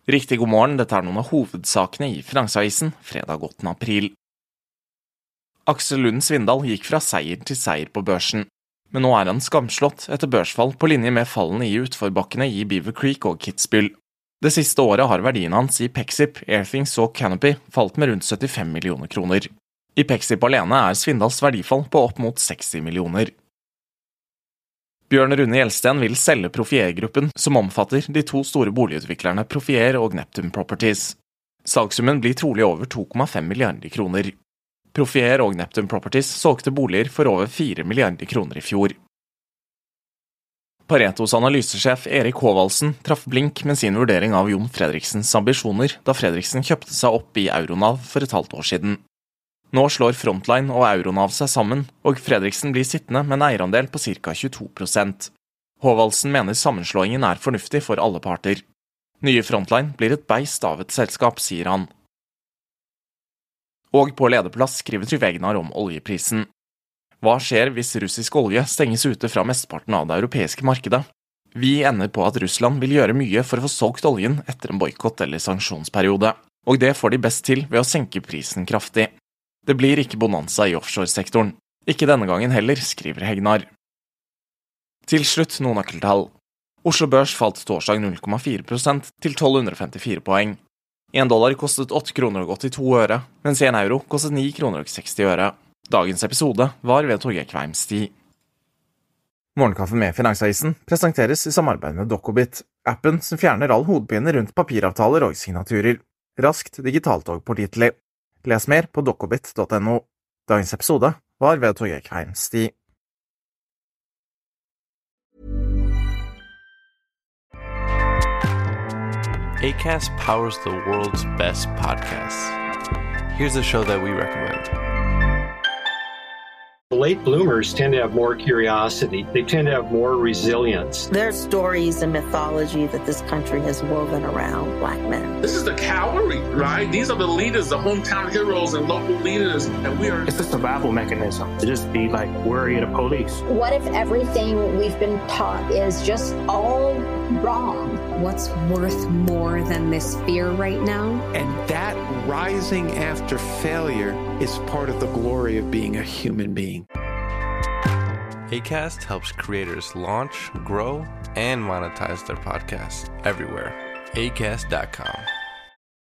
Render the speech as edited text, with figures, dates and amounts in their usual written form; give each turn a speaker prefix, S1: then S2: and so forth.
S1: Riktig god morgen, dette er noen av hovedsakene i Finansavisen, fredag 8. april. Aksel Lund Svindal gikk fra seier til seier på børsen, men nå er han skamslått etter børsfall på linje med fallene i utforbakkene i Beaver Creek og Kitzbühel. Det siste året har verdien hans i Pexip, Airthings og Canopy falt med rundt 75 millioner kroner. I Pexip alene er Svindals verdifall på opp mot 60 millioner. Bjørn Rune Gjelsten vil selge Profier-gruppen, som omfatter de to store boligutviklerne Profier og Neptune Properties. Salgssummen blir trolig over 2,5 milliarder kroner. Profier og Neptune Properties solgte boliger for over 4 milliarder kroner i fjor. Paretos analysesjef Erik Håvaldsen traff blink med sin vurdering av Jon Fredriksens ambisjoner da Fredriksen kjøpte seg opp i Euronav for et halvt år siden. Nå slår Frontline og Euronav seg sammen, og Fredriksen blir sittende med en eierandel på ca. 22%. Håvaldsen mener sammenslåingen er fornuftig for alle parter. Nye Frontline blir et beist av et selskap, sier han. Og på lederplass skriver Trygve-Egnar om oljeprisen. Hva skjer hvis russisk olje stenges ute fra mesteparten av det europeiske markedet? Vi ender på at Russland vil gjøre mye for å få solgt oljen etter en boikott eller sanksjonsperiode, og det får de best til ved å senke prisen kraftig. Det blir ikke bonanza i offshore-sektoren. Ikke denne gangen heller, skriver Hegnar. Til slutt noen nøkkeltall. Oslo Børs falt torsdag 0,4% til 1254 poeng. 1 dollar kostet 8 kroner og 82 øre, mens 1 euro kostet 9 kroner og 60 øre. Dagens episode var ved Torgeir Kveim Sti. Morgenkaffe med Finansavisen presenteres i samarbeid med Dokobit, appen som fjerner all hodepine rundt papiravtaler og signaturer. Raskt, digitalt og pålitelig. Les mer på dokobit.no. Dagens episode var ved Torgeir Kveim Sti.
S2: Acast powers the world's best podcasts. Here's a show that we recommend.
S3: Late bloomers tend to have more curiosity. They tend to have more resilience.
S4: There's stories and mythology that this country has woven around Black men.
S5: This is the cavalry, right? These are the leaders, the hometown heroes and local leaders. And we are...
S6: It's a survival mechanism to just be like worried of police.
S7: What if everything we've been taught is just all wrong?
S8: What's worth more than this fear right now?
S9: And that rising after failure is part of the glory of being a human being.
S2: Acast helps creators launch, grow, and monetize their podcasts everywhere. Acast.com.